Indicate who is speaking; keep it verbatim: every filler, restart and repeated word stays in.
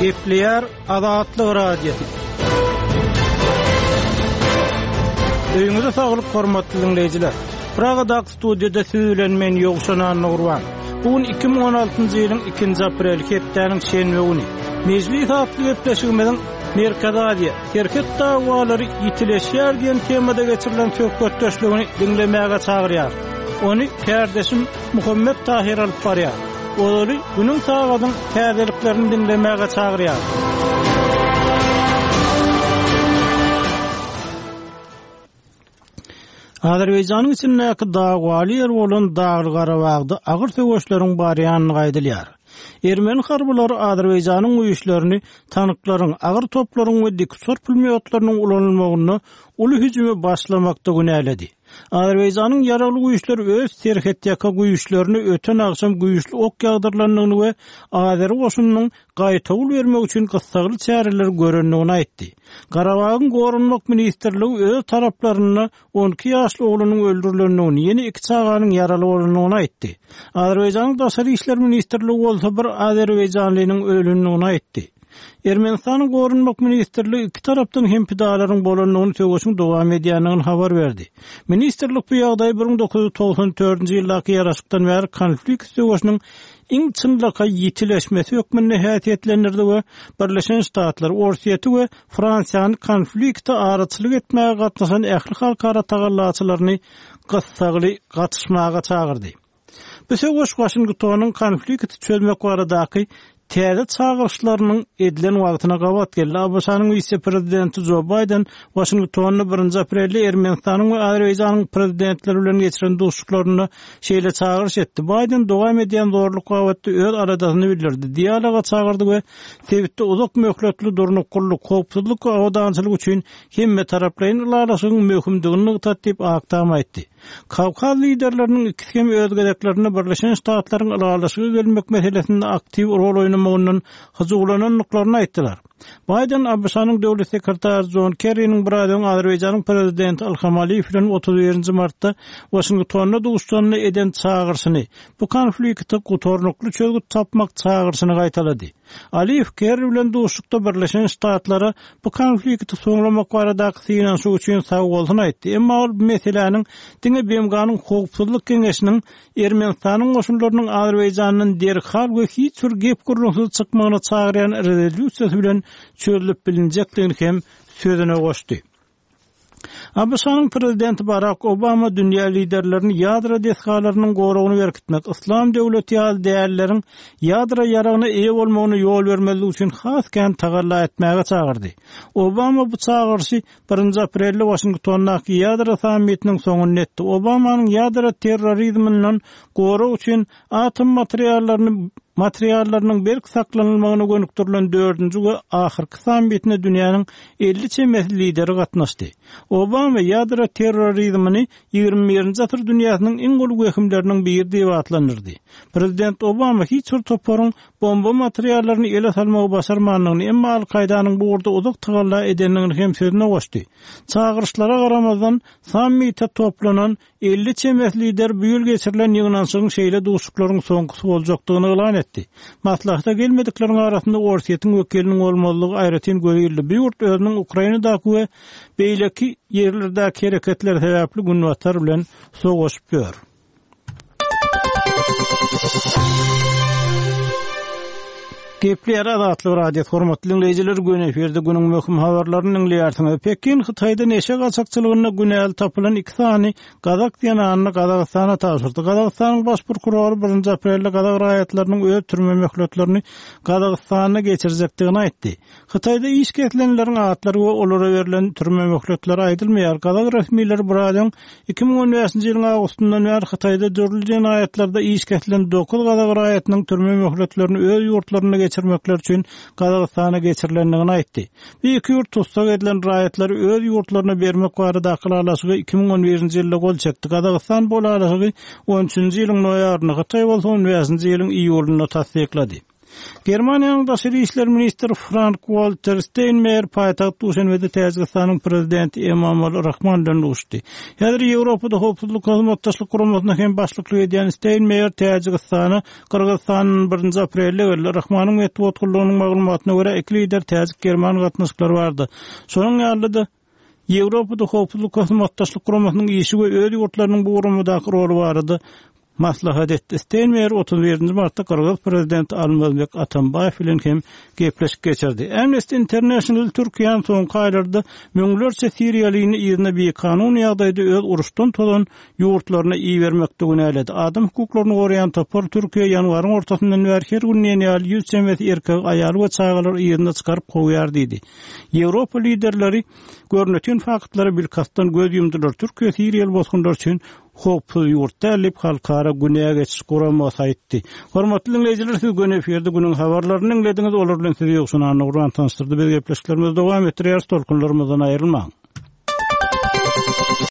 Speaker 1: Gepleyer Azatlyk Radiosu. Öýüňizde saglyk hormatly dinleýijiler. Pragadak studiýada süýlenmen ýogşanan Nurwan. Bugun iki bin on altyncy ýylyň ikinji aprel hepdeniň şenbe güni. Meclis hatly gepleşigimiň Merkez Aziýa şerket dawalary ýitileşýär diýen temada geçirilen söhbetdeşligini dinlemäge çagyrýar. Onu kardeşim Muhammed Tahir alyp barýar. Oly günüň sagadyň täzeliklerini dinlemäge çagyrýar. Azerbaýjanyň içindäki dagwaly ýer bolan Dagly Garabagda agyr söwüşleriň barýanyny gaýdylýar. Ermeni harbylary Azerbaýjanyň güýçlerini, tanklaryň, agyr toplaryň we diksor pulmiýotlarynyň ulanylmagyny uly hüjüme başlamakda günäledi. Azerbaýjanyň ýaraly güýçleri öz serhetdäki güýçlerini öten agşam güýçli ok ýagdyrlandygyny we Azer goşunynyň gaýtagyl bermek üçin gyssagyl çäreler görendigini aýtdy. Garabagyň gorunmak ministrligi öz taraplaryna on iki ýaşly oglunyň öldürilendigini, ýene iki çaganyň ýaraly bolanyny aýtdy. Azerbaýjanyň Daşary işler ministrligi bolsa bir Azerbaýjanlynyň ölümini aýtdy. Ermenistanyň gorunmak ministrligi iki tarapdan hem pidalaryň bolanyny söwüşiň dowam edýändigini habar berdi. Ministrlik bu ýagdaý bir bin dokuz ýüz togson dörtünji ýyldaky ýaraşykdan bäri konflikt söwüşiniň iň çynlaka ýitileşmesi hökmünde häsiýetlendirdi we Birleşen Ştatlar, Orsiýety we Fransiýany konfliktde araçylyk etmäge gatnaşan ähli halkara tagallaçylaryny gyssagy gatışmaga çagyrdy. Bu söwüş Washingtonyň konfliktdi çözmek baradaky täze çağırışlarynyň edilen wagtyna gabat geldi. Abasanyň vice-prezidenti Joe Biden Washingtonyny birinji aprelde Ermenistanyň we Azerbaýjanyň prezidentleri bilen geçiren dostluklaryna şeýle çağırış etdi. Biden dowam edýän zorluk gabatdy öz aradasyny bildirdi. Dialoga çağırdy we sebitde uzak möhletli durnukullyk, howpsuzlyk we awdançylyk üçin hemme taraplaryň ulaşygyň möhümdigini tatdyp aktam aýtdy. Kawkaz liderleriniň ikisem öz gedeklerini Birleşen Ştatlaryň ulaşygy gelmek meselesinde aktiv rol oýnamagynyň hyzuglananlyklaryny aýtdylar. Biden Abşanyň döwlet sekretary John Kerry'niň biradyn Azerbaýjanyň prezidenti Ilham Aliýew bilen otuz birinji martda Washingtonda duşdanyny eden çağırşyny, bu konfliktde gutornukly çözgü tapmak çağırşyny gaýtalady. Aliýew Kerry bilen duşlukda Birleşen Ştatlara bu konfliktde soňlamak baradaky synanşy üçin sag bolsun aýtdy. Emma ol bu meseleniň diňe Bemganyň howpsuzlyk keňeşiniň Ermenistanyň goşunlarynyň Azerbaýjanyň derhal we hiç bir gep gurulmasyz çykmagyna çagyrýan rezolýusiýasy bilen çözülüp bilinjekdigini hem sözüne goşdy. Abşanyň prezidenti Barack Obama dünýä liderlerini ýadra deskalarynyň goragyny berkitmek, islam döwleti ýaly däýerleriň ýadra ýaragyna eýe bolmagyna ýol bermeli üçin has kän tagalla etmäge çagyrdy. Obama bu çagyrşy birinji aprelde Washingtondaky ýadra sammitiniň soňuny etdi. Obamanyň ýadra terrorizminden gorak üçin atom materiallaryny materiallarynyň berk saklanylmagyna gönükdirilen dördünji we ahyrky sammitine dünýäniň elli çemet lideri gatnaşdy. Obama ýadra terrorizmini ýygrimi birinji asyr dünýäsiň iň goly wehimleriniň biri diýip atlandyrdy. Prezident Obama hiç bir toparyň bomba materiallaryny ele salmagy başarmanlygyny, emma Al-Qaydanyň bu urda uzak tagalla edenligini hem sözüne goşdy. Çağırışlara garamazdan sammitde toplanan elli çemet lider bu ýyl geçirilen ýygnanşygyň şeýle duşuklaryň soňkysy boljakdygyny elan etdi. Maslahata gelmedikleriň arasynda Orsiýetiň wekiliniň bolmalygy aýratyn görýildi. Bu ýurt özüniň Ukrainadaky we beýleki ýerlerdäki hereketler sebäpli günwatar bilen soňuşup ýör. Gepleyer Azatlyk Radiosu hormatly dinleýijiler, gün eferde günüň möhüm habarlaryny dinleýärsiňiz. Pekin Hytaýda neşe gaçakçylygyna günäl tapylan iki sany gazak ýananyny Gazagystana taşyrdy. Gazagystanyň baş prokurory birinji aprelde gazak raýatlarynyň öz türme möhletlerini Gazagystana geçirecekdigini aýtdy. Hytaýda iş ketlenleriň atlary we olara berilen türme möhletleri aýdylmaýar. Gazak resmiýetleri buradan iki bin on beşinji ýylyň agustundan beri Hytaýda dördüncü aýatlarda iş ketlen dokuz gazak raýatynyň türme möhletlerini öz ýurtlaryna geçirmekler üçin Gazagystana geçirilendigini aýtdy. Bu iki ýurt tutsak edilen raýatlary öz ýurtlaryna bermek baradaky ulaşygy iki bin on birinji ýylda gol çekdi. Gazagistan bu ulaşygy on üçünji ýylyň noýabryna, Hytaý bolsa on beşinji ýylyň iýulyna tasdiklady. Germaniýanyň daşary işler ministri Frank-Walter Steinmeier paýtaxt Duşanbede Täjikistanyň prezidenti Emomali Rahman bilen görüşdi. Häzir Ýewropada howpsuzlyk hyzmatdaşlyk guramasyna hem başlyklyk edýän Steinmeier Täjikistany Kyrgyzstanyň birinji aprelde we Rahmanyň metbuat gullugynyň maglumatyna görä iki lider Täjik German gatnaşyklary bardy. Şonuň ýalyda Ýewropada howpsuzlyk hyzmatdaşlyk guramasynyň işi we öz ýurtlarynyň bu guramadaky roly bardy. Maslahat etdi. Steinmeier otuz birinji martda Kırgız prezidenti Almazbek Atambayew bilen hem gepleşip geçirdi. Amnesty International Türkiýanyň soňky aýlarda müňlerçe Siriýalyny ýerine bir kanun ýagdaýda öz uruşdan tolan ýurtlaryna iý bermekdigini äyledi. Adam hukuklaryny goraýan topar Türkiýe ýanwaryň ortasyndan her günnä ýaly ýüz çemmet erkek, aýal we çagalar ýerine çykaryp goýar diýdi. Ýewropa liderleri görnetýän faktlary bilkastan göz ýumdylar. Türkiýe Siriýaly bozgunlar üçin howpsuz ýurtda elip halkara günäge geçiş guramasy aýtdy. Hormatly dinleýijiler, siz göne eferde günüň habarlaryny dinlediňiz. Olar bilen sizi ýoksuny anlagyran tanıştyrdy. Biz gepleşiklerimiz dowam etdirýär. Tolkunlarymyzdan aýrylmaň.